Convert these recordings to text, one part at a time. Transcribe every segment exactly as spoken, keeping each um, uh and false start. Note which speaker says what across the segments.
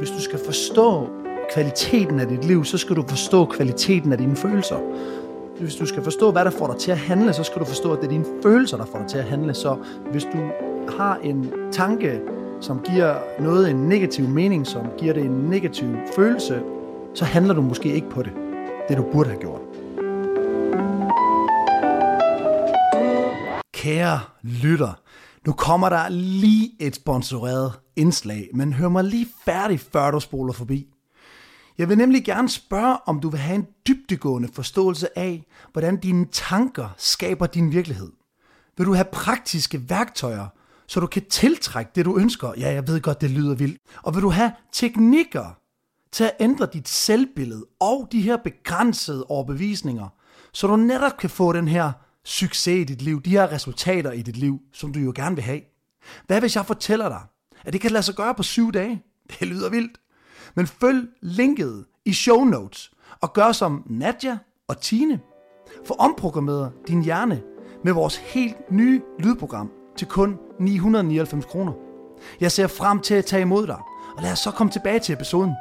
Speaker 1: hvis du skal forstå kvaliteten af dit liv, så skal du forstå kvaliteten af dine følelser. Hvis du skal forstå, hvad der får dig til at handle, så skal du forstå, at det er dine følelser, der får dig til at handle. Så hvis du har en tanke, som giver noget en negativ mening, som giver det en negativ følelse, så handler du måske ikke på det. Det du burde have gjort. Kære lytter, nu kommer der lige et sponsoreret indslag, men hør mig lige færdig, før du spoler forbi. Jeg vil nemlig gerne spørge, om du vil have en dybdegående forståelse af, hvordan dine tanker skaber din virkelighed. Vil du have praktiske værktøjer, så du kan tiltrække det, du ønsker? Ja, jeg ved godt, det lyder vildt. Og vil du have teknikker til at ændre dit selvbillede og de her begrænsede overbevisninger, så du netop kan få den her succes i dit liv, de her resultater i dit liv, som du jo gerne vil have? Hvad hvis jeg fortæller dig, at det kan lade sig gøre på syv dage? Det lyder vildt. Men følg linket i show notes og gør som Nadja og Tine. Få omprogrammeret din hjerne med vores helt nye lydprogram til kun ni hundrede og nioghalvfems kroner. Jeg ser frem til at tage imod dig, og lad os så komme tilbage til episoden.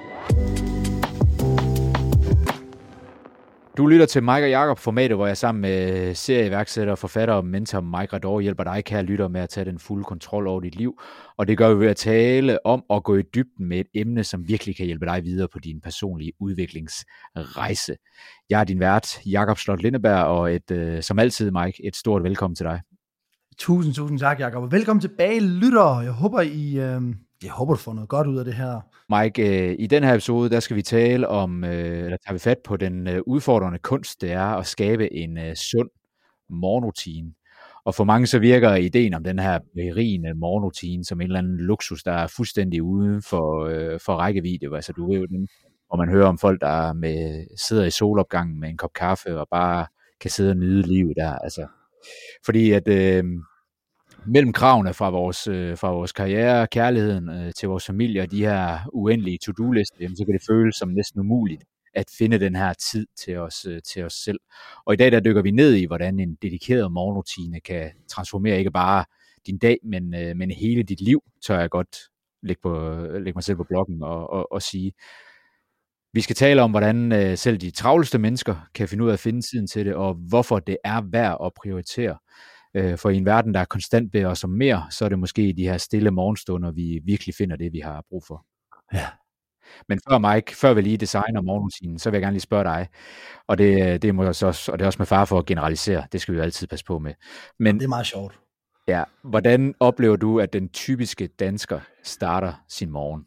Speaker 2: Du lytter til Mike og Jacob formatet, hvor jeg sammen med serieværksætter, forfatter og mentor Mike Rador hjælper dig, kære lytter, med at tage den fulde kontrol over dit liv. Og det gør vi ved at tale om og gå i dybden med et emne, som virkelig kan hjælpe dig videre på din personlige udviklingsrejse. Jeg er din vært, Jacob Slot Lindeberg, og et, øh, som altid, Mike, et stort velkommen til dig.
Speaker 1: Tusind, tusind tak, Jacob. Og velkommen tilbage, lytter. Jeg håber, I, øh, jeg håber, du får noget godt ud af det her.
Speaker 2: Mike, øh, i den her episode, der skal vi tale om, øh, eller tager vi fat på den øh, udfordrende kunst, det er at skabe en øh, sund morgenrutine. Og for mange så virker ideen om den her berigende morgenrutine som en eller anden luksus, der er fuldstændig uden for, øh, for rækkevidde. Altså du ved jo den, hvor man hører om folk, der med, sidder i solopgangen med en kop kaffe og bare kan sidde og nyde livet der. Altså, fordi at øh, mellem kravene fra vores, øh, fra vores karriere, kærligheden øh, til vores familie og de her uendelige to-do-lister, jamen, så kan det føles som næsten umuligt at finde den her tid til os, øh, til os selv. Og i dag der dykker vi ned i, hvordan en dedikeret morgenrutine kan transformere ikke bare din dag, men, øh, men hele dit liv, tør jeg godt lægge, på, lægge mig selv på bloggen og, og, og sige. Vi skal tale om, hvordan øh, selv de travleste mennesker kan finde ud af at finde tiden til det, og hvorfor det er værd at prioritere. For i en verden, der er konstant beder os om mere, så er det måske i de her stille morgenstunder, vi virkelig finder det, vi har brug for.
Speaker 1: Ja.
Speaker 2: Men før Mike, før vi lige designer morgenrutinen, så vil jeg gerne lige spørge dig, og det, det, er også, og det er også med far for at generalisere, det skal vi jo altid passe på med. Men,
Speaker 1: det er meget sjovt.
Speaker 2: Ja, hvordan oplever du, at den typiske dansker starter sin morgen?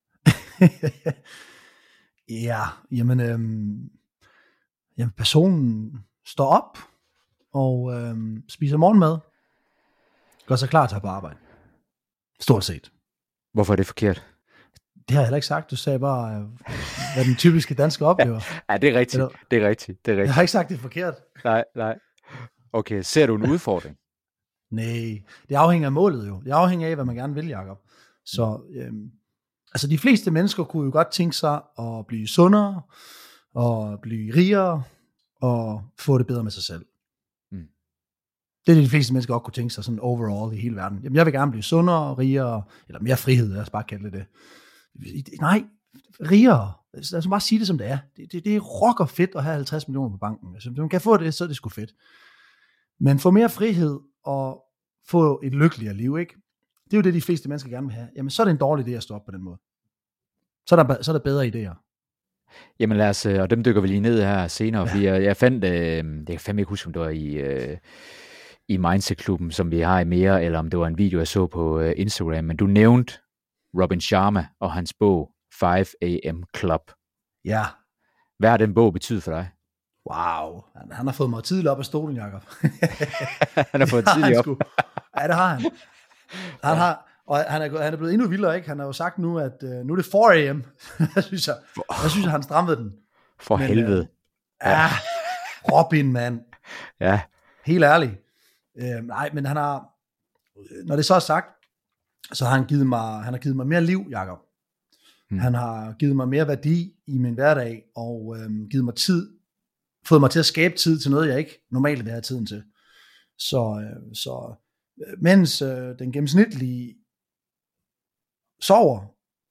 Speaker 1: ja, jamen, øhm, jamen, personen står op, og øhm, spiser morgenmad, gør sig klar til at på arbejde. Stort set.
Speaker 2: Hvorfor er det forkert?
Speaker 1: Det har jeg heller ikke sagt. Du sagde bare, hvad den typiske dansker oplever.
Speaker 2: Ja, det er rigtigt. Eller, det er rigtigt. Det er rigtigt.
Speaker 1: Jeg har ikke sagt, det er forkert.
Speaker 2: Nej, nej. Okay, ser du en udfordring?
Speaker 1: Nej, det afhænger af målet jo. Det afhænger af, hvad man gerne vil, Jacob. Så øhm, altså de fleste mennesker kunne jo godt tænke sig at blive sundere, og blive rigere, og få det bedre med sig selv. Det er det, de fleste mennesker også kunne tænke sig sådan overall i hele verden. Jamen, jeg vil gerne blive sundere, rigere, eller mere frihed, lad os bare kalde det det. Nej, rigere. Lad os bare sige det, som det er. Det, det, det er rocker fedt at have halvtreds millioner på banken. Altså, hvis man kan få det, så er det sgu fedt. Men få mere frihed og få et lykkeligere liv, ikke? Det er jo det, de fleste mennesker gerne vil have. Jamen, så er det en dårlig idé at stoppe på den måde. Så er der, så er der bedre idéer.
Speaker 2: Jamen lad os, og dem dykker vi lige ned her senere, ja. Fordi jeg, jeg fandt, øh, det kan fandme ikke huske, om det var i... Øh, i Mindset-klubben, som vi har i mere, eller om det var en video, jeg så på uh, Instagram, men du nævnte Robin Sharma og hans bog five a m Club.
Speaker 1: Ja.
Speaker 2: Hvad har den bog betydet for dig?
Speaker 1: Wow, han, han har fået mig tidligt op af stolen, Jacob.
Speaker 2: han har fået tidligt op.
Speaker 1: Ja, det har han. Han ja. har, og han er, han er blevet endnu vildere, ikke? Han har jo sagt nu, at uh, nu er det four a m jeg synes, jeg, jeg synes, at han strammede den.
Speaker 2: For men, helvede. Uh,
Speaker 1: ja, Robin, mand.
Speaker 2: Ja.
Speaker 1: Helt ærligt. Øh, nej, men han har, når det så er sagt, så har han givet mig, han har givet mig mere liv, Jacob. Hmm. Han har givet mig mere værdi i min hverdag, og øhm, givet mig tid, fået mig til at skabe tid til noget, jeg ikke normalt vil have tiden til. Så, øh, så mens øh, den gennemsnitlige sover,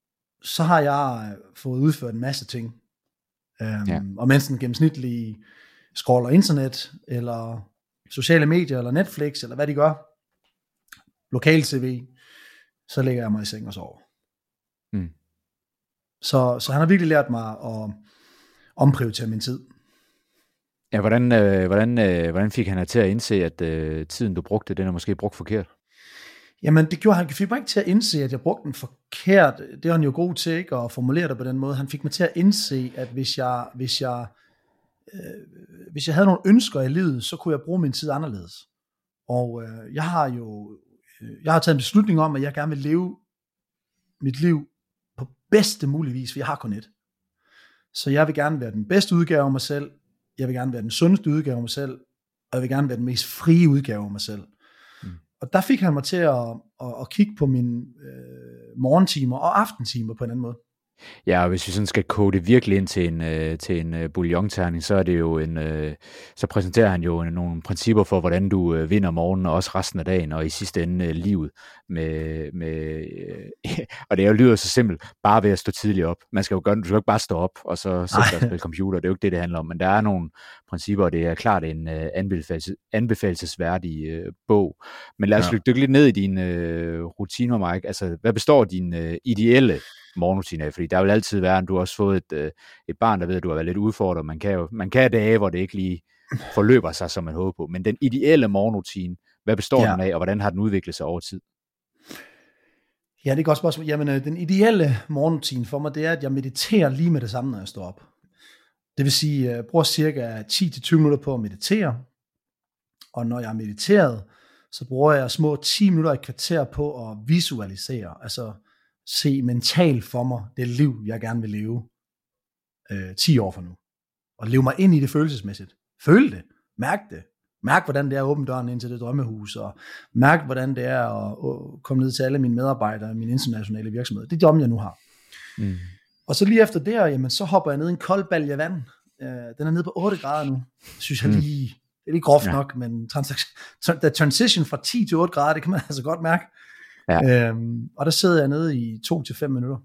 Speaker 1: så har jeg fået udført en masse ting. Øhm, ja. Og mens den gennemsnitlige scroller internet, eller sociale medier, eller Netflix, eller hvad de gør, lokal-tv, så lægger jeg mig i seng og sover. Mm. Så, så han har virkelig lært mig at omprioritere min tid.
Speaker 2: Ja, hvordan, øh, hvordan, øh, hvordan fik han til at indse, at øh, tiden du brugte, den er måske brugt forkert?
Speaker 1: Jamen, det gjorde han. Han fik mig ikke til at indse, at jeg brugte den forkert. Det var han jo god til, ikke, at formulere det på den måde. Han fik mig til at indse, at hvis jeg, hvis jeg, øh, hvis jeg havde nogle ønsker i livet, så kunne jeg bruge min tid anderledes. Og øh, jeg har jo øh, jeg har taget en beslutning om, at jeg gerne vil leve mit liv på bedste mulige vis, for jeg har kun et. Så jeg vil gerne være den bedste udgave af mig selv, jeg vil gerne være den sundeste udgave af mig selv, og jeg vil gerne være den mest frie udgave af mig selv. Mm. Og der fik han mig til at, at, at kigge på mine øh, morgentimer og aftentimer på en anden måde.
Speaker 2: Ja, og hvis vi sådan skal kode det virkelig ind til en, øh, til en øh, bouillonterning, så er det jo en, øh, så præsenterer han jo nogle principper for, hvordan du øh, vinder morgenen, og også resten af dagen, og i sidste ende øh, livet. Med, med, øh, og det er jo lyder så simpelt, bare ved at stå tidligt op. Man skal jo gøre, du skal jo ikke bare stå op, og så sætte dig og spille computer. Det er jo ikke det, det handler om. Men der er nogle principper, og det er klart en øh, anbefales, anbefalesværdig øh, bog. Men lad os ja. dykke lidt ned i dine øh, rutiner, Mike. Altså, hvad består din øh, ideelle morgenrutine af? Fordi der vil altid være, at du har også fået et, øh, et barn, der ved, at du har været lidt udfordret. Man kan jo man kan have dage, hvor det ikke lige forløber sig, som man håber på. Men den ideelle morgenrutine, hvad består ja. den af, og hvordan har den udviklet sig over tid?
Speaker 1: Ja, det er et godt spørgsmål. Jamen, den ideelle morgenrutine for mig, det er, at jeg mediterer lige med det samme, når jeg står op. Det vil sige, at jeg bruger cirka ti til tyve minutter på at meditere. Og når jeg har mediteret, så bruger jeg små ti minutter i kvarter på at visualisere, altså se mentalt for mig det liv, jeg gerne vil leve øh, ti år fra nu. Og leve mig ind i det følelsesmæssigt. Føl det. Mærk det. Mærk, hvordan det er at åbne døren ind til det drømmehus, og mærk, hvordan det er at komme ned til alle mine medarbejdere i min internationale virksomhed. Det er job, jeg nu har. Mm. Og så lige efter det, jamen, så hopper jeg ned i en kold balje vand. Øh, den er nede på otte grader nu. Synes jeg lige, det er lige groft ja. nok, men trans- the transition fra ti til otte grader, det kan man altså godt mærke. Ja. Øhm, og der sidder jeg nede i to til fem minutter.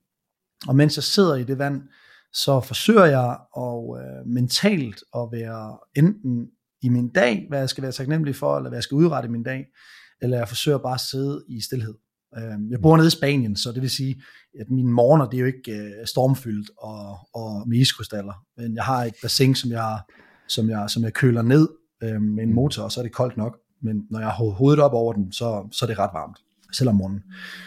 Speaker 1: Og mens jeg sidder i det vand, så forsøger jeg at øh, mentalt at være enten i min dag, hvad jeg skal være taknemmelig for, eller hvad jeg skal udrette i min dag, eller jeg forsøger bare at sidde i stilhed. Øhm, jeg bor nede i Spanien, så det vil sige, at mine morgener, det er jo ikke øh, stormfyldt og, og med iskrystaller, men jeg har et bassin, som jeg, som jeg, som jeg køler ned øh, med en motor, og så er det koldt nok, men når jeg har hovedet op over den, så, så er det ret varmt, selv om morgenen.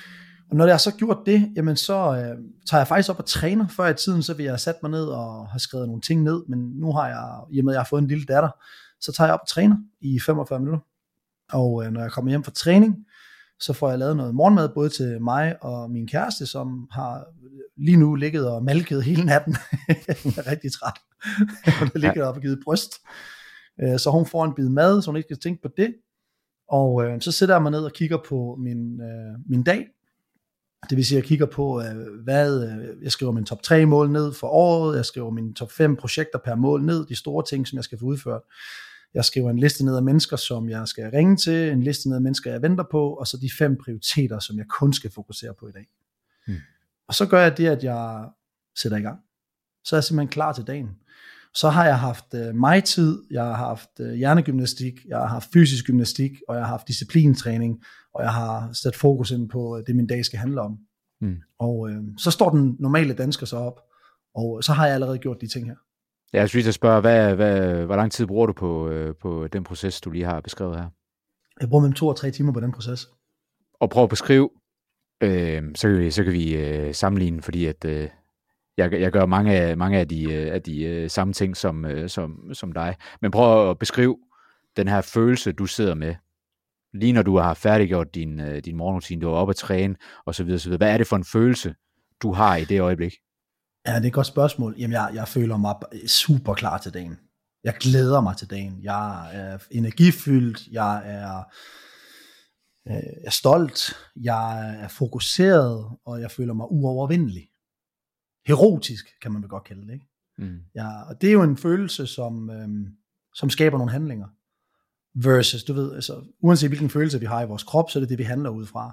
Speaker 1: Og når jeg har så gjort det, jamen så øh, tager jeg faktisk op og træner. Før i tiden, så vil jeg have sat mig ned og have skrevet nogle ting ned, men nu har jeg, i og med at jeg har fået en lille datter, så tager jeg op og træner i femogfyrre minutter. Og øh, når jeg kommer hjem fra træning, så får jeg lavet noget morgenmad, både til mig og min kæreste, som har lige nu ligget og malket hele natten. Hun er rigtig træt. Hun har ligget op og givet bryst. Øh, så hun får en bid mad, så hun ikke skal tænke på det. Og øh, så sætter jeg mig ned og kigger på min, øh, min dag. Det vil sige, at jeg kigger på, øh, hvad, øh, jeg skriver min top tre mål ned for året, jeg skriver mine top fem projekter per mål ned, de store ting, som jeg skal få udført. Jeg skriver en liste ned af mennesker, som jeg skal ringe til, en liste ned af mennesker, jeg venter på, og så de fem prioriteter, som jeg kun skal fokusere på i dag. Hmm. Og så gør jeg det, at jeg sætter i gang. Så er jeg simpelthen klar til dagen. Så har jeg haft øh, mig-tid, jeg har haft øh, hjernegymnastik, jeg har haft fysisk gymnastik, og jeg har haft disciplintræning, og jeg har sat fokus ind på det, min dag skal handle om. Mm. Og øh, så står den normale dansker så op, og så har jeg allerede gjort de ting her.
Speaker 2: Jeg synes, jeg spørger, hvad, hvad, hvor lang tid bruger du på, øh, på den proces, du lige har beskrevet her?
Speaker 1: Jeg bruger mellem to og tre timer på den proces.
Speaker 2: Og prøv at beskrive, øh, så kan vi, så kan vi øh, sammenligne, fordi at øh, jeg, jeg gør mange af, mange af de, af de øh, samme ting som, øh, som, som dig. Men prøv at beskrive den her følelse, du sidder med, lige når du har færdiggjort din, øh, din morgenrutine, du er oppe at træne, og så videre, så videre. Hvad er det for en følelse, du har i det øjeblik?
Speaker 1: Ja, det er et godt spørgsmål. Jamen, jeg, jeg føler mig super klar til dagen. Jeg glæder mig til dagen. Jeg er energifyldt, jeg er, øh, er stolt, jeg er fokuseret, og jeg føler mig uovervindelig. Heroisk, kan man vel godt kalde det, ikke? Mm. Ja, og det er jo en følelse, som, øhm, som skaber nogle handlinger. Versus, du ved, altså, uanset hvilken følelse vi har i vores krop, så er det det, vi handler ud fra.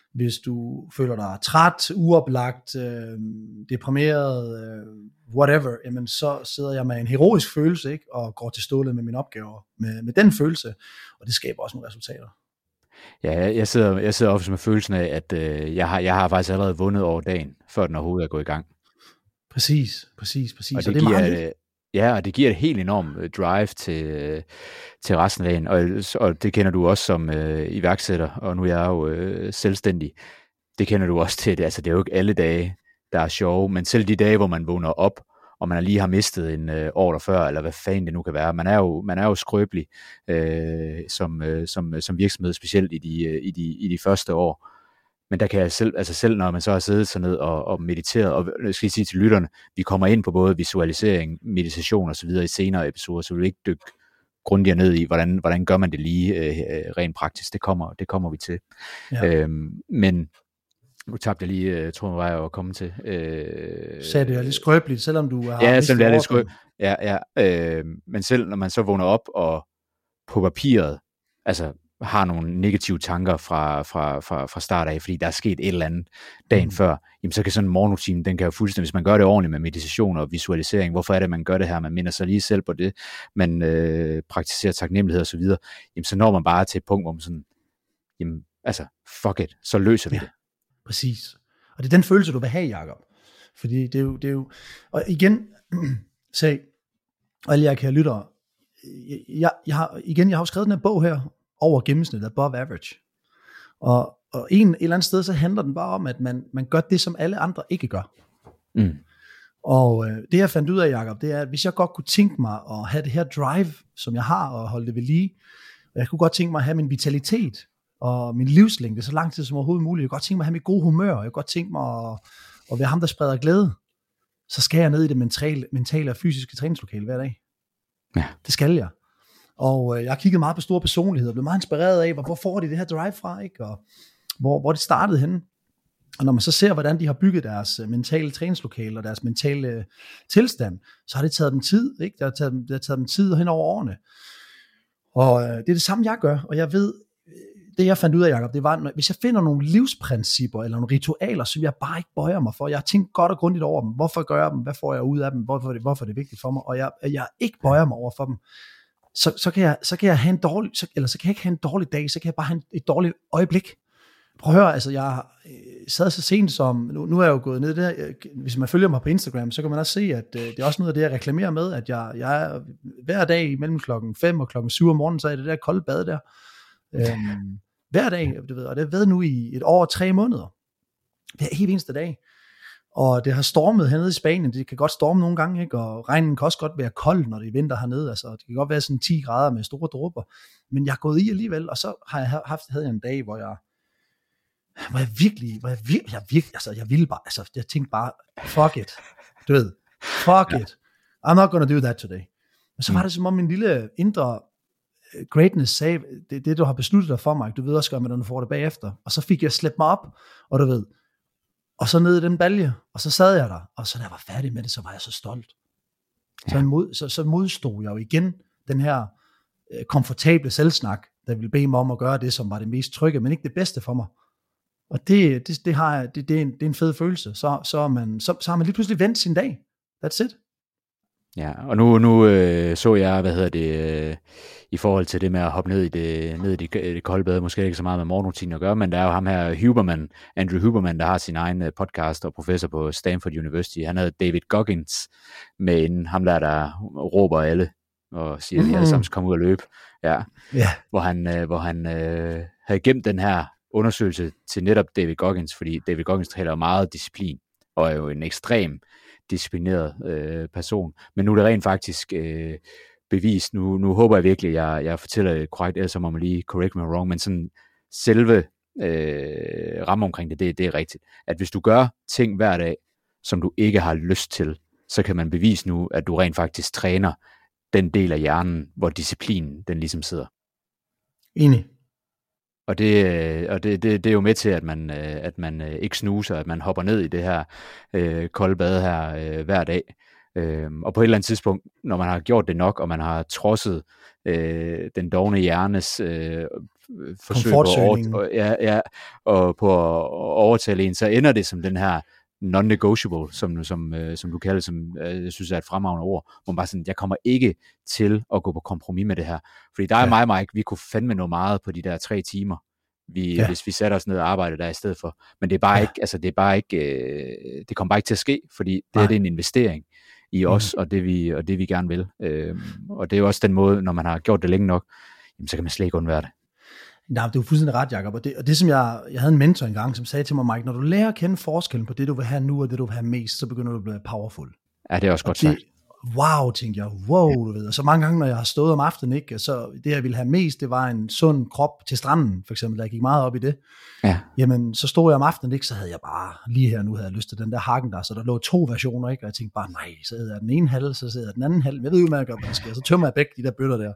Speaker 1: hvis du føler dig træt, uoplagt, øh, deprimeret, øh, whatever, jamen så sidder jeg med en heroisk følelse, ikke, og går til stålet med mine opgaver med, med den følelse, og det skaber også nogle resultater.
Speaker 2: Ja, jeg sidder, jeg sidder ofte med følelsen af, at øh, jeg, har, jeg har faktisk allerede vundet over dagen, før den overhovedet er gået i gang.
Speaker 1: Præcis, præcis, præcis.
Speaker 2: Og det,
Speaker 1: og det
Speaker 2: giver,
Speaker 1: er meget
Speaker 2: ja, og det giver et helt enormt drive til, til resten af dagen, og, og det kender du også som øh, iværksætter, og nu er jeg jo øh, selvstændig. Det kender du også til, det, altså det er jo ikke alle dage, der er sjove, men selv de dage, hvor man vågner op, og man lige har mistet en øh, år før, eller hvad fanden det nu kan være. Man er jo, man er jo skrøbelig øh, som, øh, som, som virksomhed, specielt i de, øh, i, de, i de første år. Men der kan jeg selv, altså selv når man så har siddet sig ned og, og mediteret, og jeg skal sige til lytterne, vi kommer ind på både visualisering, meditation og så videre i senere episoder, så vi vil ikke dykke grundigere ned i, hvordan, hvordan gør man det lige øh, rent praktisk. Det kommer, det kommer vi til. Ja. Øhm, men nu tabte jeg lige, jeg tror jeg var at komme til. Øh,
Speaker 1: Sagde det er lidt skrøbeligt, selvom du har
Speaker 2: ja, selvom det er lidt skrøbeligt. Ja, ja, øh, men selv når man så vågner op og på papiret, altså har nogle negative tanker fra, fra, fra, fra start af, fordi der er sket et eller andet dagen mm. før, jamen så kan sådan en morgenrutine, den kan jo fuldstændig, hvis man gør det ordentligt med meditation og visualisering, hvorfor er det, man gør det her, man minder sig lige selv på det, man øh, praktiserer taknemmelighed og så videre, jamen så når man bare til et punkt, hvor man sådan, jamen altså, fuck it, så løser vi ja. det.
Speaker 1: Præcis. Og det er den følelse, du vil have, Jacob. Fordi det er jo, det er jo og igen, sag, og alle jer kære lyttere, jeg, jeg har, igen, jeg har jo skrevet den her bog her, over gennemsnittet, above average. Og, og en, et eller andet sted, så handler den bare om, at man, man gør det, som alle andre ikke gør.
Speaker 2: Mm.
Speaker 1: Og øh, det jeg fandt ud af, Jacob, det er, at hvis jeg godt kunne tænke mig at have det her drive, som jeg har, og holde det ved lige, og jeg kunne godt tænke mig at have min vitalitet, og min livslængde så lang tid som overhovedet muligt, jeg kunne godt tænke mig at have mit gode humør, jeg kunne godt tænke mig at, at være ham, der spreder glæde, så skal jeg ned i det mentale, mentale og fysiske træningslokale hver dag.
Speaker 2: Ja.
Speaker 1: Det skal jeg. Og øh, jeg har kigget meget på store personligheder, og blev meget inspireret af, hvor, hvor får de det her drive fra, ikke? Og hvor, hvor det startede henne. Og når man så ser, hvordan de har bygget deres øh, mentale træningslokaler, deres mentale øh, tilstand, så har det taget dem tid, ikke? Det har taget, det har taget dem tid hen over årene. Og øh, det er det samme, jeg gør, og jeg ved, det jeg fandt ud af, Jacob, det var, når, hvis jeg finder nogle livsprincipper, eller nogle ritualer, som jeg bare ikke bøjer mig for, jeg har tænkt godt og grundigt over dem, hvorfor gør jeg dem, hvad får jeg ud af dem, hvorfor er det, hvorfor er det vigtigt for mig, og jeg, jeg ikke bøjer mig over for dem, Så, så, kan jeg, så kan jeg have en dårlig, så, eller så kan jeg ikke have en dårlig dag, så kan jeg bare have en, et dårligt øjeblik. Prøv at høre, altså jeg øh, sad så sent som, nu, nu er jeg jo gået ned der, øh, hvis man følger mig på Instagram, så kan man også se, at øh, det er også noget af det, jeg reklamerer med, at jeg, jeg er hver dag mellem klokken fem og klokken syv om morgenen, så er det der kolde bad der. Øhm, hver dag, du ved, og det har været nu i et år og tre måneder. Det er helt eneste dag. Og det har stormet hernede i Spanien, det kan godt storme nogle gange, ikke? Og regnen kan også godt være kold, når det er vinter hernede, altså det kan godt være sådan ti grader med store dråber, men jeg har gået i alligevel, og så har jeg haft, havde jeg en dag, hvor jeg, hvor jeg virkelig, hvor jeg virkelig, jeg virkelig, altså jeg ville bare, altså jeg tænkte bare, fuck it, du ved, fuck ja. it, I'm not gonna do that today. Og så var det som om min lille indre greatness sagde, det, det du har besluttet dig for mig, du ved også godt, hvordan du får det bagefter, og så fik jeg slæbt mig op, og du ved, og så ned i den balje, og så sad jeg der, og så da jeg var færdig med det, så var jeg så stolt. Ja. Så, mod, så, så modstod jeg jo igen den her øh, komfortable selvsnak, der ville bede mig om at gøre det, som var det mest trygge, men ikke det bedste for mig. Og det, det, det, har jeg, det, det, er, en, det er en fed følelse. Så, så, er man, så, så har man lige pludselig vendt sin dag. That's it.
Speaker 2: Ja, og nu, nu øh, så jeg, hvad hedder det, øh, i forhold til det med at hoppe ned i det, ned i det, det kolde bad, måske ikke så meget med morgenrutinen at gøre, men der er jo ham her Huberman, Andrew Huberman, der har sin egen podcast og professor på Stanford University. Han havde David Goggins med inden, ham der, der råber alle og siger, at de alle sammen skal komme ud og løbe. Ja,
Speaker 1: yeah.
Speaker 2: Hvor han, øh, hvor han øh, havde gemt den her undersøgelse til netop David Goggins, fordi David Goggins taler jo meget disciplin, og er jo en ekstrem disciplineret øh, person. Men nu er det rent faktisk øh, bevist. Nu, nu håber jeg virkelig, at jeg, jeg fortæller det korrekt, ellers må man lige correct me wrong, men sådan selve øh, ramme omkring det, det, det er rigtigt. At hvis du gør ting hver dag, som du ikke har lyst til, så kan man bevise nu, at du rent faktisk træner den del af hjernen, hvor disciplinen, den ligesom sidder.
Speaker 1: Enig.
Speaker 2: Og det, og det, det, det er jo med til, at man, at man ikke snuser, at man hopper ned i det her øh, kolde bad her øh, hver dag. Øh, og på et eller andet tidspunkt, når man har gjort det nok, og man har trodset øh, den dovne hjernes øh, forsøg på at, over, ja, ja, og på at overtale en, så ender det som den her non-negotiable, som, som, som du kalder, som jeg synes er et fremragende ord, hvor man bare sådan, jeg kommer ikke til at gå på kompromis med det her. Fordi der er ja. mig og Mike, vi kunne fandme noget meget på de der tre timer, vi, ja. hvis vi satte os ned og arbejdede der i stedet for. Men det er bare ja. ikke, altså det er bare ikke, øh, det kommer bare ikke til at ske, fordi det, det er en investering i os, mm. og, det vi, og det vi gerne vil. Øh, og det er jo også den måde, når man har gjort det længe nok, jamen, så kan man slet ikke undvære det.
Speaker 1: Nej, det er jo fuldstændig ret, Jacob. Og det, og det som jeg, jeg havde en mentor engang, som sagde til mig, Mike, når du lærer at kende forskellen på det, du vil have nu, og det, du vil have mest, så begynder du at blive powerful.
Speaker 2: Ja, det er også godt
Speaker 1: det,
Speaker 2: sagt.
Speaker 1: Wow, tænkte jeg, wow, du ved. Og så mange gange, når jeg har stået om aftenen, ikke, så det, jeg ville have mest, det var en sund krop til stranden, for eksempel, der jeg gik meget op i det.
Speaker 2: Ja.
Speaker 1: Jamen, så stod jeg om aftenen, ikke, så havde jeg bare, lige her nu havde jeg lyst til den der hakken der, så der lå to versioner, ikke, og jeg tænkte bare, nej, så hedder jeg den ene halv, så hedder jeg den anden halv. Jeg ved jo, hvad jeg gør, hvad jeg skal. Så tømmer jeg begge de der bøtter der.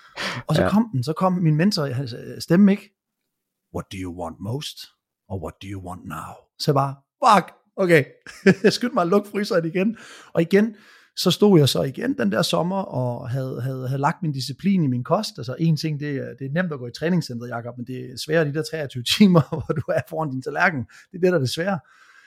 Speaker 1: Og så ja. kom den, så kom min mentor stemme, ikke? What do you want most? Or what do you want now? Så jeg bare, fuck, okay. Jeg skyndte mig at lukke fryseren igen. Og igen, så stod jeg så igen den der sommer, og havde, havde, havde lagt min disciplin i min kost. Altså en ting, det er, det er nemt at gå i træningscenteret, Jacob, men det er svært de der treogtyve timer, hvor du er foran din tallerken. Det er det, der er det svære.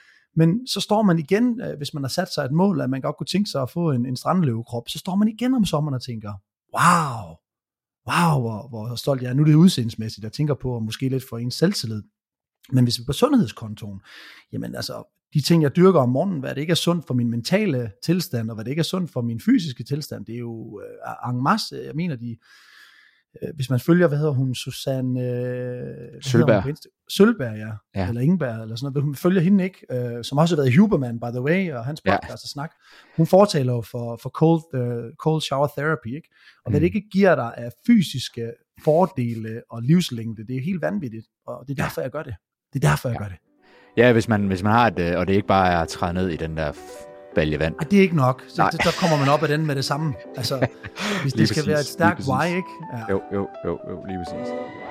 Speaker 1: Men så står man igen, hvis man har sat sig et mål, at man godt kunne tænke sig at få en, en strandløvekrop, så står man igen om sommeren og tænker, wow, wow, hvor, hvor stolt jeg er. Nu er det udseendsmæssigt, jeg tænker på, og måske lidt for ens selvtillid. Men hvis vi er på sundhedskontoen, jamen altså, de ting, jeg dyrker om morgenen, hvad det ikke er sundt for min mentale tilstand, og hvad det ikke er sundt for min fysiske tilstand, det er jo øh, en masse. Jeg mener, de, øh, hvis man følger, hvad hedder hun, Susanne øh,
Speaker 2: Sølberg.
Speaker 1: Sølberg, ja. ja, eller Ingeberg, eller sådan noget. Hun følger hende ikke, øh, som også har været Huberman, by the way, og hans podcast ja. og snak. Hun fortaler jo for, for cold, uh, cold shower therapy, ikke? Og hvad mm. det ikke giver dig af fysiske fordele og livslængde, det er helt vanvittigt, og det er derfor, jeg gør det. Det er derfor, jeg
Speaker 2: ja.
Speaker 1: gør det.
Speaker 2: Ja, hvis man, hvis man har et, og det ikke bare er at træde ned i den der balje vand.
Speaker 1: Det er ikke nok. Så, så, så kommer man op af den med det samme. Altså, hvis det skal præcis, være et stærkt why, ikke?
Speaker 2: Ja. Jo, jo, jo, jo, lige præcis.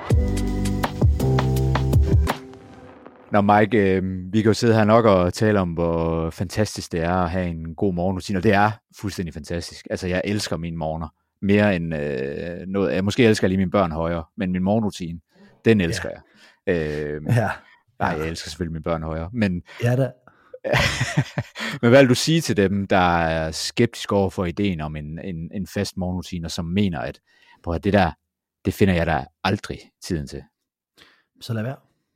Speaker 2: Nå Mike, øh, vi kan jo sidde her nok og tale om, hvor fantastisk det er at have en god morgenrutine, og det er fuldstændig fantastisk. Altså, jeg elsker mine morgener mere end øh, noget. Jeg måske elsker lige mine børn højere, men min morgenrutine, den elsker ja. jeg. Øh,
Speaker 1: ja.
Speaker 2: Nej, jeg elsker selvfølgelig mine børn højere, men...
Speaker 1: Ja da.
Speaker 2: Men hvad vil du sige til dem, der er skeptiske over for ideen om en, en, en fast morgenrutine, og som mener, at på det der, det finder jeg da aldrig tiden til?
Speaker 1: Så lad være.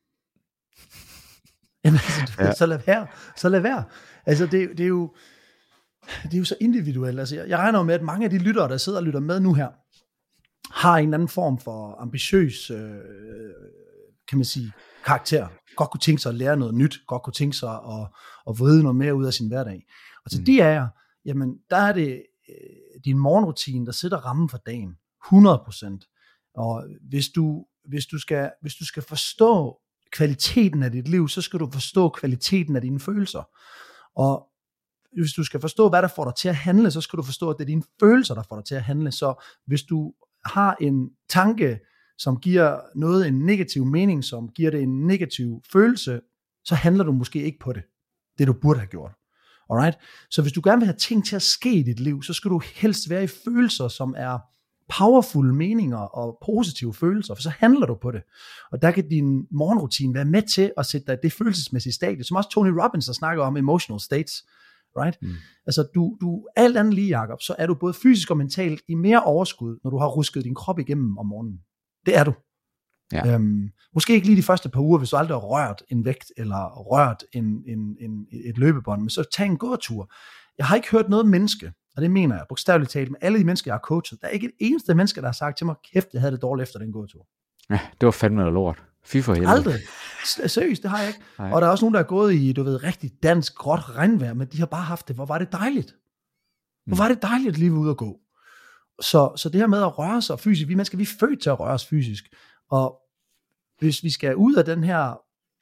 Speaker 1: Jamen, altså, ja. så lad være. Så lad være. Altså, det, det er jo... Det er jo så individuelt. Altså, jeg regner med, at mange af de lyttere, der sidder og lytter med nu her, har en eller anden form for ambitiøs, øh, kan man sige, karakter. Godt kunne tænke sig at lære noget nyt, godt kunne tænke sig at, at vride noget mere ud af sin hverdag. Og til mm. de af jer, jamen, der er det øh, din morgenrutine, der sætter rammen for dagen. hundrede procent. Og hvis du, hvis du skal, hvis du skal forstå kvaliteten af dit liv, så skal du forstå kvaliteten af dine følelser. Og hvis du skal forstå, hvad der får dig til at handle, så skal du forstå, at det er dine følelser, der får dig til at handle. Så hvis du har en tanke, som giver noget en negativ mening, som giver det en negativ følelse, så handler du måske ikke på det. Det du burde have gjort. Alright? Så hvis du gerne vil have ting til at ske i dit liv, så skal du helst være i følelser, som er powerful meninger og positive følelser, for så handler du på det. Og der kan din morgenrutine være med til at sætte dig i det følelsesmæssige stadie, som også Tony Robbins har snakket om, emotional states. Right? Mm. Altså du, du alt andet lige, Jacob, så er du både fysisk og mentalt i mere overskud, når du har rusket din krop igennem om morgenen. Det er du.
Speaker 2: Ja.
Speaker 1: Øhm, måske ikke lige de første par uger, hvis du aldrig har rørt en vægt, eller rørt en, en, en, et løbebånd, men så tag en gåtur. Jeg har ikke hørt noget menneske, og det mener jeg bogstaveligt talt, med alle de mennesker, jeg har coachet, der er ikke et eneste menneske, der har sagt til mig, kæft, jeg havde det dårligt efter den gåtur.
Speaker 2: Ja, det var fandme noget lort. Fy for helvede.
Speaker 1: Aldrig. Seriøst, det har jeg ikke. Nej. Og der er også nogen, der er gået i, du ved, rigtig dansk, gråt regnvejr, men de har bare haft det. Hvor var det dejligt. Hvor var det dejligt at lige ud og gå. Så, så det her med at røre sig fysisk, vi mennesker, vi er født til at røre os fysisk. Og hvis vi skal ud af den her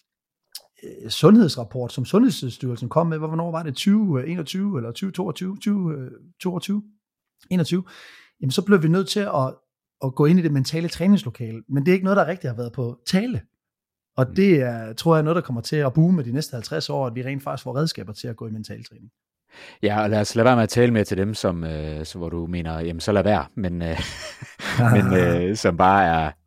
Speaker 1: øh, sundhedsrapport, som Sundhedsstyrelsen kom med, hvornår var det, tyve enogtyve eller tyve toogtyve, tyve toogtyve, enogtyve, jamen så blev vi nødt til at at gå ind i det mentale træningslokale, men det er ikke noget, der rigtig har været på tale. Og det er, tror jeg, noget, der kommer til at boome de næste halvtreds år, at vi rent faktisk får redskaber til at gå i mental træning.
Speaker 2: Ja, og lad os lade være med at tale mere til dem, som, øh, så, hvor du mener, jamen så lad være, men, øh, men øh, som bare er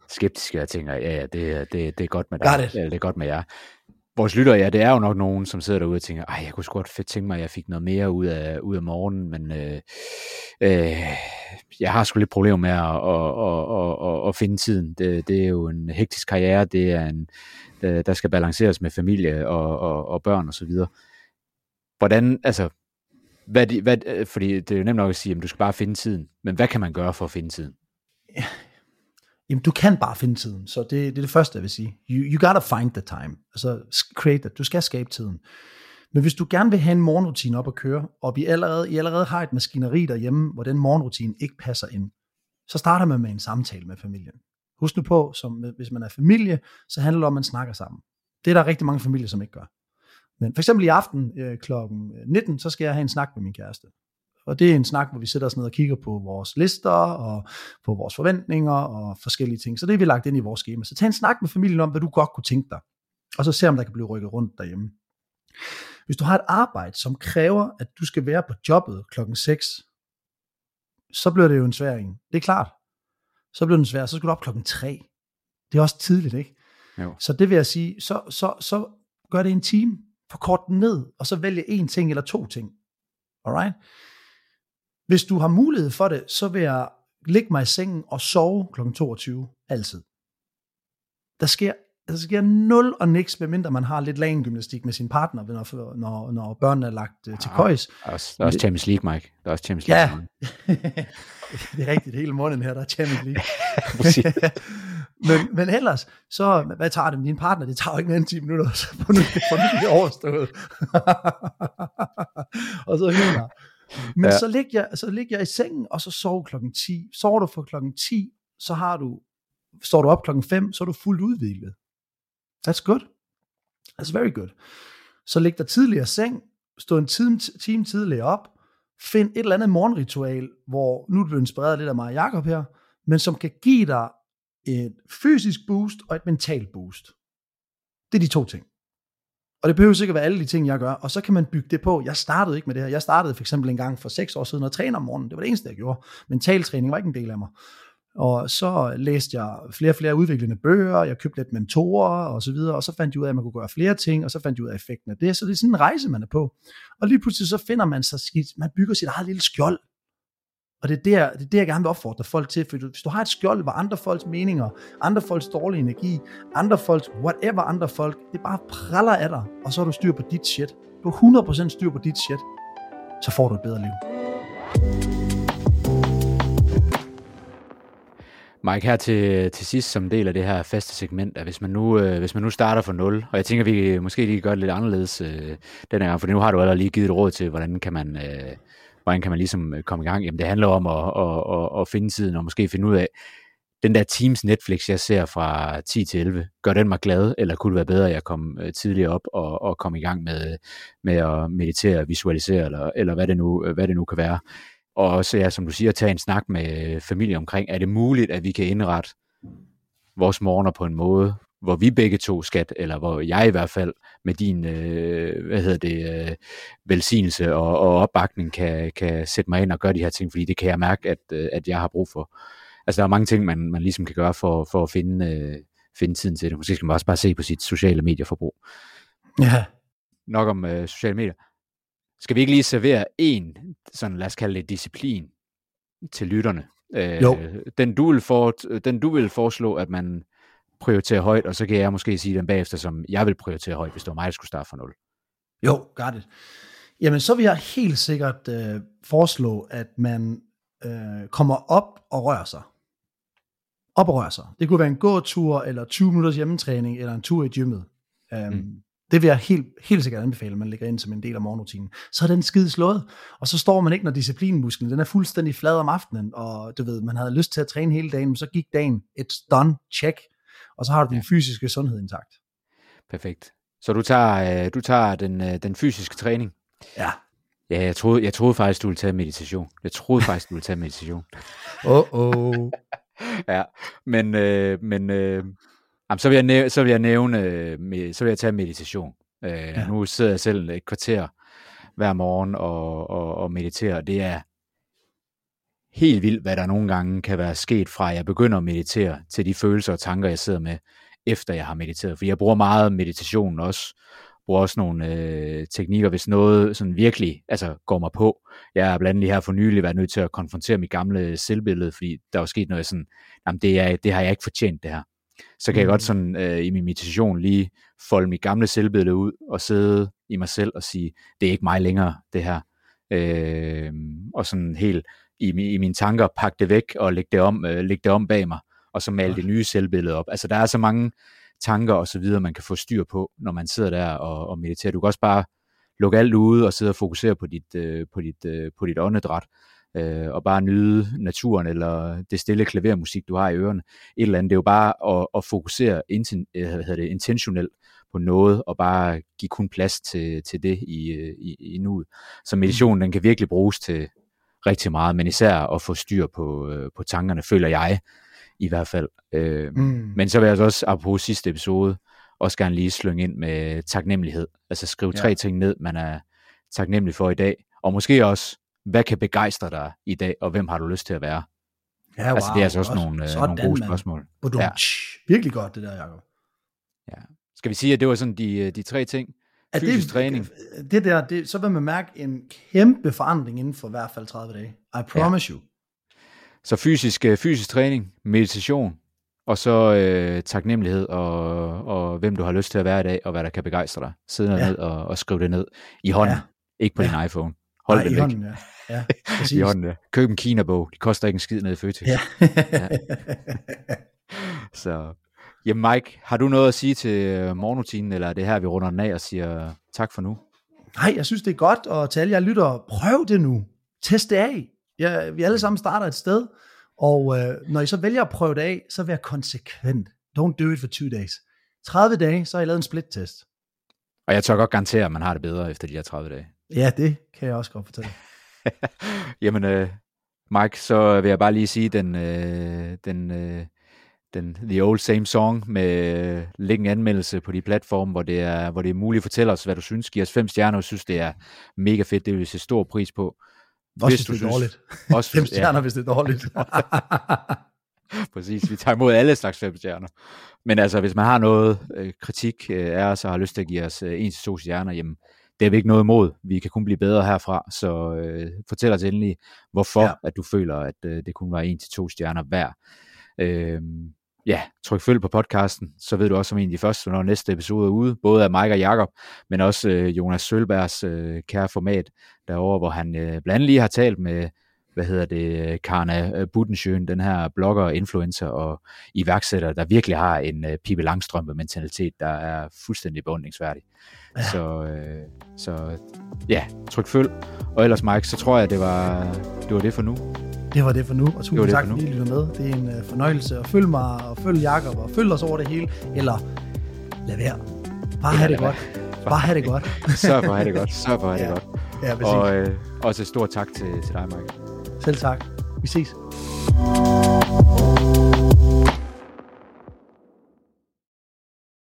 Speaker 2: skeptisk, og jeg tænker, ja, ja, det, det, det er godt med
Speaker 1: Got
Speaker 2: dig,
Speaker 1: it.
Speaker 2: ja, det er godt med jer. Vores lytter, ja, det er jo nok nogen, som sidder derude og tænker, ej, jeg kunne sgu godt fedt tænke mig, at jeg fik noget mere ud af, ud af morgenen, men øh, øh, jeg har sgu lidt problemer med at, at, at, at, at finde tiden. Det, det er jo en hektisk karriere, det er en, der skal balanceres med familie og, og, og børn og så videre. Hvordan, altså, hvad, hvad, fordi det er jo nemt nok at sige, at du skal bare finde tiden, men hvad kan man gøre for at finde tiden?
Speaker 1: Ja. Jamen, du kan bare finde tiden, så det, det er det første, jeg vil sige. You, you gotta find the time. Altså, create it. Du skal skabe tiden. Men hvis du gerne vil have en morgenrutine op at køre, og vi allerede, I allerede har et maskineri derhjemme, hvor den morgenrutine ikke passer ind, så starter man med en samtale med familien. Husk nu på, som, hvis man er familie, så handler det om, at man snakker sammen. Det er der rigtig mange familier, som ikke gør. Men for eksempel i aften øh, klokken nitten, så skal jeg have en snak med min kæreste. Og det er en snak, hvor vi sætter os ned og kigger på vores lister, og på vores forventninger, og forskellige ting. Så det er vi lagt ind i vores schema. Så tag en snak med familien om, hvad du godt kunne tænke dig. Og så se, om der kan blive rykket rundt derhjemme. Hvis du har et arbejde, som kræver, at du skal være på jobbet klokken seks, så bliver det jo en svær en. Det er klart. Så bliver det en svær. Så skal du op klokken tre. Det er også tidligt, ikke?
Speaker 2: Jo.
Speaker 1: Så det vil jeg sige, så, så, så gør det en time. Forkort den ned, og så vælge en ting eller to ting. Alright? Hvis du har mulighed for det, så vil jeg ligge mig i sengen og sove klokken toogtyve. Altid. Der sker, der sker nul og niks, medmindre man har lidt lagengymnastik med sin partner, når, når, når børnene er lagt uh, til køjs.
Speaker 2: Der er også, der er også Champions League, Mike. Der er også Champions League.
Speaker 1: Ja, det er rigtigt. Hele måneden her, der er Champions League. men, men ellers, så hvad tager det med din partner? Det tager jo ikke mere end ti minutter, så får nu det overstået. Og så hende. Men ja. så ligger jeg, så ligger jeg i sengen, og så sover klokken ti. Sover du for klokken ti, så har du, står du op klokken fem, så er du fuldt udviklet. That's good. That's very good. Så lig dig tidligere i seng, stå en time, time tidligere op, find et eller andet morgenritual, hvor nu er du inspireret lidt af mig og Jacob her, men som kan give dig et fysisk boost og et mentalt boost. Det er de to ting. Og det behøver sikkert være alle de ting, jeg gør. Og så kan man bygge det på. Jeg startede ikke med det her. Jeg startede for eksempel en gang for seks år siden og træne om morgenen. Det var det eneste, jeg gjorde. Mentaltræning var ikke en del af mig. Og så læste jeg flere og flere udviklende bøger. Jeg købte lidt mentorer og så videre. Og så fandt jeg ud af, at man kunne gøre flere ting. Og så fandt jeg ud af effekten af det. Så det er sådan en rejse, man er på. Og lige pludselig så finder man sig skidt. Man bygger sit eget lille skjold. Og det er, der, det er det, jeg gerne vil opfordre folk til, for hvis du har et skjold, hvor andre folks meninger, andre folks dårlige energi, andre folks whatever andre folk, det bare praller af dig, og så har du styr på dit shit. Du har hundrede procent styr på dit shit, så får du et bedre liv.
Speaker 2: Mike, her til, til sidst som del af det her faste segment, at hvis man nu, øh, hvis man nu starter fra nul, og jeg tænker, vi måske lige gør det lidt anderledes øh, den her gang, for nu har du allerede lige givet et råd til, hvordan kan man... Øh, hvordan kan man ligesom komme i gang? Jamen det handler om at, at, at, at finde tiden, og måske finde ud af, den der Teams Netflix, jeg ser fra ti til elleve, gør den mig glad, eller kunne det være bedre, at jeg kom tidligere op og, og kom i gang med, med at meditere, visualisere, eller, eller hvad, det nu, hvad det nu kan være. Og også, ja, som du siger, tage en snak med familie omkring, er det muligt, at vi kan indrette vores morgener på en måde, hvor vi begge to skat, eller hvor jeg i hvert fald med din øh, hvad hedder det, øh, velsignelse og, og opbakning kan, kan sætte mig ind og gøre de her ting, fordi det kan jeg mærke, at, øh, at jeg har brug for. Altså der er mange ting, man, man ligesom kan gøre for, for at finde, øh, finde tiden til det. Måske skal man også bare se på sit sociale medieforbrug.
Speaker 1: Ja.
Speaker 2: Nok om øh, sociale medier. Skal vi ikke lige servere en, sådan lad os kalde det disciplin, til lytterne? Øh,
Speaker 1: jo.
Speaker 2: Den du, vil for, den du vil foreslå, at man prioritere højt, og så kan jeg måske sige den bagefter, som jeg vil prioritere højt, hvis det var mig, der skulle starte fra nul.
Speaker 1: Jo, got it. Jamen, så vil jeg helt sikkert øh, foreslå, at man øh, kommer op og rører sig. Op og rører sig. Det kunne være en gåtur, eller tyve minutters hjemmetræning, eller en tur i gymmet. Um, mm. Det vil jeg helt, helt sikkert anbefale, at man lægger ind som en del af morgenrutinen. Så er den skide slået, og så står man ikke, når disciplinmusklen, den er fuldstændig flad om aftenen, og du ved, man havde lyst til at træne hele dagen, men så gik dagen, it's done, check. Og så har du din fysiske sundhed intakt.
Speaker 2: Perfekt. Så du tager, du tager den, den fysiske træning?
Speaker 1: Ja.
Speaker 2: Ja, jeg troede, jeg troede faktisk, du ville tage meditation. Jeg troede faktisk, du ville tage meditation.
Speaker 1: Åh, åh.
Speaker 2: Ja, men, øh, men øh, jamen, så, vil jeg nævne, så vil jeg nævne, øh, så vil jeg tage meditation. Øh, ja. Nu sidder jeg selv et kvarter hver morgen og, og, og mediterer. Det er helt vildt, hvad der nogle gange kan være sket fra, at jeg begynder at meditere, til de følelser og tanker, jeg sidder med, efter jeg har mediteret. For jeg bruger meget meditation også, bruger også nogle øh, teknikker, hvis noget sådan virkelig altså, går mig på. Jeg har blandt andet lige her for nylig været nødt til at konfrontere mit gamle selvbillede, fordi der var sket noget sådan, jamen det, er, det har jeg ikke fortjent det her. Så kan mm. jeg godt sådan øh, i min meditation lige folde mit gamle selvbillede ud, og sidde i mig selv og sige, det er ikke mig længere, det her. Øh, og sådan helt i, i mine tanker pakke det væk, og lægge det om, øh, lægge det om bag mig, og så male det nye selvbillede op. Altså der er så mange tanker og så videre, man kan få styr på, når man sidder der og, og mediterer. Du kan også bare lukke alt ude og sidde og fokusere på dit, øh, på dit, øh, på dit åndedræt, øh, og bare nyde naturen, eller det stille klavermusik, du har i ørerne. Et eller andet. Det er jo bare at, at fokusere inten, hvad hedder det, intentionelt på noget, og bare give kun plads til, til det i, i, i nuet. Så meditationen, den kan virkelig bruges til rigtig meget, men især at få styr på, øh, på tankerne, føler jeg, i hvert fald. Øh, mm. Men så vil jeg også, apropos sidste episode, også gerne lige slynge ind med taknemmelighed. Altså skrive ja. tre ting ned, man er taknemmelig for i dag. Og måske også, hvad kan begejstre dig i dag, og hvem har du lyst til at være?
Speaker 1: Ja, wow.
Speaker 2: Altså det er altså også, også nogle, sådan, nogle gode spørgsmål.
Speaker 1: Ja. Virkelig godt det der, Jacob.
Speaker 2: Ja. Skal vi sige, at det var sådan de, de tre ting? Fysisk det, træning.
Speaker 1: Det der, det, så vil man mærke en kæmpe forandring inden for i hvert fald tredive dage. I promise ja. you.
Speaker 2: Så fysisk, fysisk træning, meditation, og så øh, taknemmelighed, og, og hvem du har lyst til at være i dag, og hvad der kan begejstre dig. Sidde ja. ned og, og skrive det ned i hånden, ja. ikke på ja. din iPhone. Hold
Speaker 1: Nej,
Speaker 2: det
Speaker 1: i
Speaker 2: væk.
Speaker 1: Hånden, ja. Ja,
Speaker 2: I hånden, ja. Køb en Kina-bog, de koster ikke en skid nede i Føtex. Ja. ja. Så, jamen Mike, har du noget at sige til morgenrutinen, eller er det her, vi runder den af og siger tak for nu?
Speaker 1: Nej, jeg synes, det er godt, og til alle jer lyttere, prøv det nu. Test det af. Ja, vi alle sammen starter et sted, og øh, når I så vælger at prøve det af, så vær konsekvent. Don't do it for two days. tredive dage, så har I lavet en split-test.
Speaker 2: Og jeg tør godt garantere, at man har det bedre efter de her tredive dage.
Speaker 1: Ja, det kan jeg også godt fortælle.
Speaker 2: Jamen, øh, Mike, så vil jeg bare lige sige, den, øh, den, øh, den The Old Same Song med øh, læg en anmeldelse på de platforme, hvor det er, hvor det er muligt at fortælle os, hvad du synes. Giv os fem stjerner, og synes, det er mega fedt. Det vil vi se stor pris på.
Speaker 1: Også hvis, hvis det er synes, dårligt.
Speaker 2: Også,
Speaker 1: fem stjerner, ja. hvis det er dårligt.
Speaker 2: Præcis, vi tager imod alle slags fem stjerner. Men altså, hvis man har noget øh, kritik øh, af os, og har lyst til at give os øh, en til to stjerner, jamen, det er vi ikke noget imod. Vi kan kun blive bedre herfra, så øh, fortæl os endelig, hvorfor ja. at du føler, at øh, det kun var en til to stjerner hver. Øh, ja, tryk følg på podcasten, så ved du også som en af de første, når næste episode er ude, både af Mike og Jacob, men også øh, Jonas Sølbergs øh, kære format derovre, hvor han øh, blandt andet lige har talt med, hvad hedder det, Karna Budensjøen, den her blogger, influencer og iværksætter, der virkelig har en øh, Pippi Langstrømpe-mentalitet, der er fuldstændig beundringsværdig. Ja. Så, øh, så ja, tryk følg. Og ellers Mike, så tror jeg, det var det, var det for nu.
Speaker 1: Det var det for nu, og tusind tak, fordi I lytter med. Det er en uh, fornøjelse at følge mig, og følge Jacob, og følge os over det hele, eller lad være. Bare ja, have det godt. Bare, Bare have det godt.
Speaker 2: Sørg for at have det godt. Sørg for at have
Speaker 1: ja.
Speaker 2: det godt.
Speaker 1: Ja, præcis.
Speaker 2: Og øh, også et stort tak til, til dig, Mike.
Speaker 1: Selv tak. Vi ses.